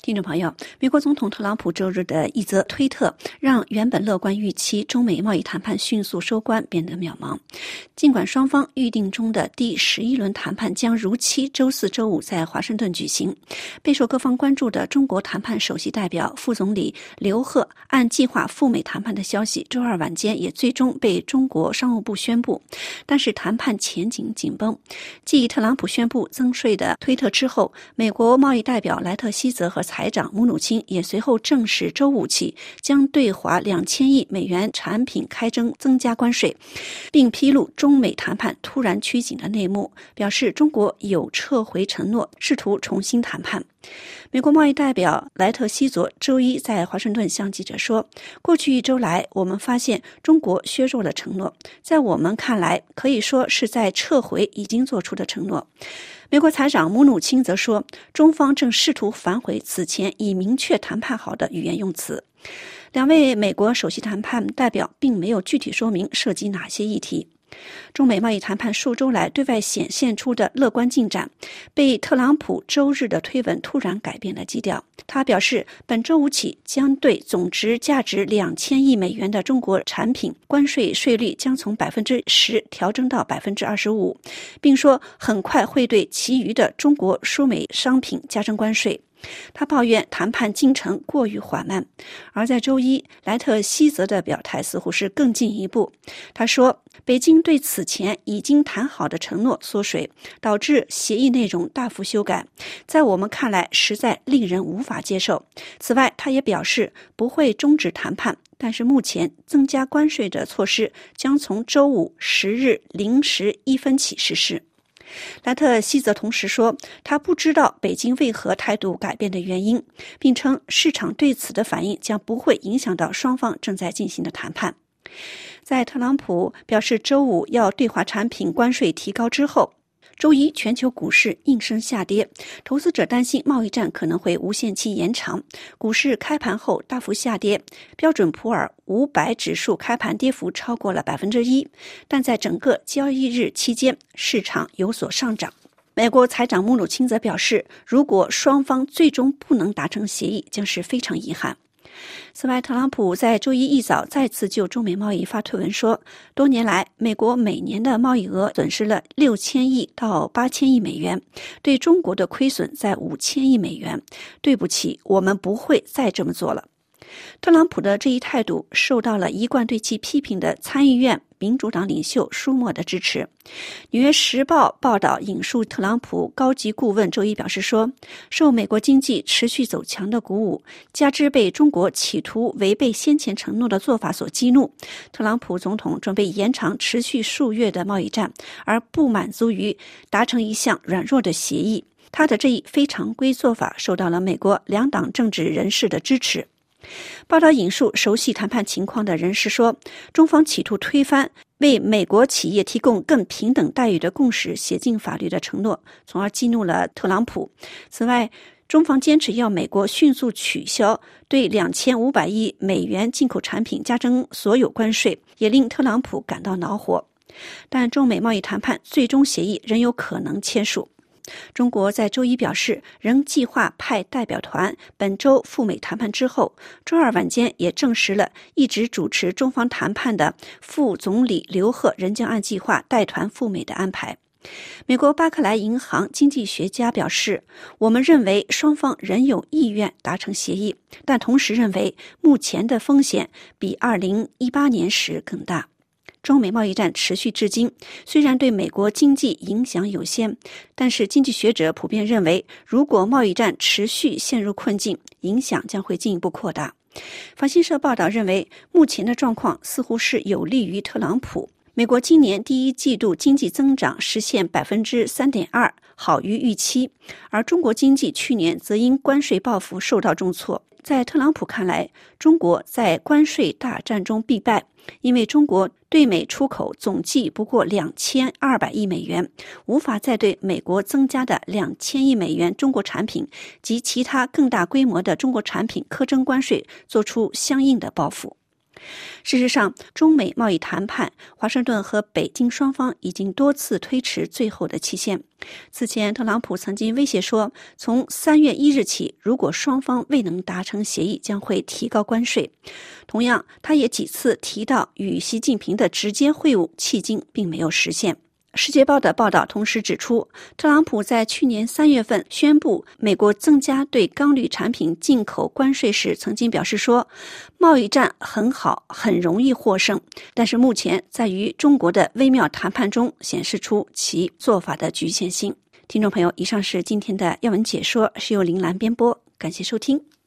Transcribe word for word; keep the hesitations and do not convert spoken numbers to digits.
听众朋友，美国总统特朗普周日的一则推特，让原本乐观预期中美贸易谈判迅速收官变得渺茫。尽管双方预定中的第十一轮谈判将如期周四周五在华盛顿举行，备受各方关注的中国谈判首席代表副总理刘鹤按计划赴美谈判的消息，周二晚间也最终被中国商务部宣布，但是谈判前景紧绷。继特朗普宣布增税的推特之后，美国贸易代表莱特希泽和财长姆努钦也随后证实，周五起将对华两千亿美元产品开征增加关税，并披露中美谈判突然趋紧的内幕，表示中国有撤回承诺，试图重新谈判。美国贸易代表莱特希泽周一在华盛顿向记者说，过去一周来，我们发现中国削弱了承诺，在我们看来，可以说是在撤回已经做出的承诺。美国财长姆努钦则说，中方正试图反悔此前已明确谈判好的语言用词。两位美国首席谈判代表并没有具体说明涉及哪些议题。中美贸易谈判数周来对外显现出的乐观进展，被特朗普周日的推文突然改变了基调。他表示，本周五起将对总值价值两千亿美元的中国产品关税税率将从百分之十调整到百分之二十五，并说很快会对其余的中国输美商品加征关税。他抱怨谈判进程过于缓慢，而在周一，莱特希泽的表态似乎是更进一步。他说，北京对此前已经谈好的承诺缩水，导致协议内容大幅修改，在我们看来实在令人无法接受。此外，他也表示不会终止谈判，但是目前增加关税的措施将从周五十日零时一分起实施。莱特希泽同时说，他不知道北京为何态度改变的原因，并称市场对此的反应将不会影响到双方正在进行的谈判。在特朗普表示周五要对华产品关税提高之后，周一全球股市应声下跌，投资者担心贸易战可能会无限期延长，股市开盘后大幅下跌，标准普尔五百指数开盘跌幅超过了百分之一，但在整个交易日期间，市场有所上涨。美国财长姆努钦则表示，如果双方最终不能达成协议，将是非常遗憾。此外，特朗普在周一一早再次就中美贸易发推文说，多年来美国每年的贸易额损失了六千亿到八千亿美元，对中国的亏损在五千亿美元。对不起，我们不会再这么做了。特朗普的这一态度受到了一贯对其批评的参议院民主党领袖舒默的支持。纽约时报报道引述特朗普高级顾问周一表示说，受美国经济持续走强的鼓舞，加之被中国企图违背先前承诺的做法所激怒，特朗普总统准备延长持续数月的贸易战，而不满足于达成一项软弱的协议。他的这一非常规做法受到了美国两党政治人士的支持。报道引述熟悉谈判情况的人士说，中方企图推翻为美国企业提供更平等待遇的共识写进法律的承诺，从而激怒了特朗普。此外，中方坚持要美国迅速取消对两千五百亿美元进口产品加征所有关税，也令特朗普感到恼火。但中美贸易谈判最终协议仍有可能签署。中国在周一表示，仍计划派代表团本周赴美谈判之后，周二晚间也证实了一直主持中方谈判的副总理刘鹤仍将按计划带团赴美的安排。美国巴克莱银行经济学家表示，我们认为双方仍有意愿达成协议，但同时认为目前的风险比二零一八年时更大。中美贸易战持续至今，虽然对美国经济影响有限，但是经济学者普遍认为，如果贸易战持续陷入困境，影响将会进一步扩大。法新社报道认为，目前的状况似乎是有利于特朗普。美国今年第一季度经济增长实现 百分之三点二， 好于预期，而中国经济去年则因关税报复受到重挫。在特朗普看来，中国在关税大战中必败，因为中国对美出口总计不过两千二百亿美元，无法再对美国增加的两千亿美元中国产品及其他更大规模的中国产品苛征关税做出相应的报复。 事实上，中美贸易谈判，华盛顿和北京双方已经多次推迟最后的期限。此前，特朗普曾经威胁说，从三月一日起，如果双方未能达成协议，将会提高关税。同样，他也几次提到与习近平的直接会晤，迄今并没有实现。世界报的报道同时指出，特朗普在去年三月份宣布美国增加对钢铝产品进口关税时，曾经表示说，贸易战很好，很容易获胜，但是目前在与中国的微妙谈判中显示出其做法的局限性。听众朋友，以上是今天的要闻解说，是由林兰编播，感谢收听。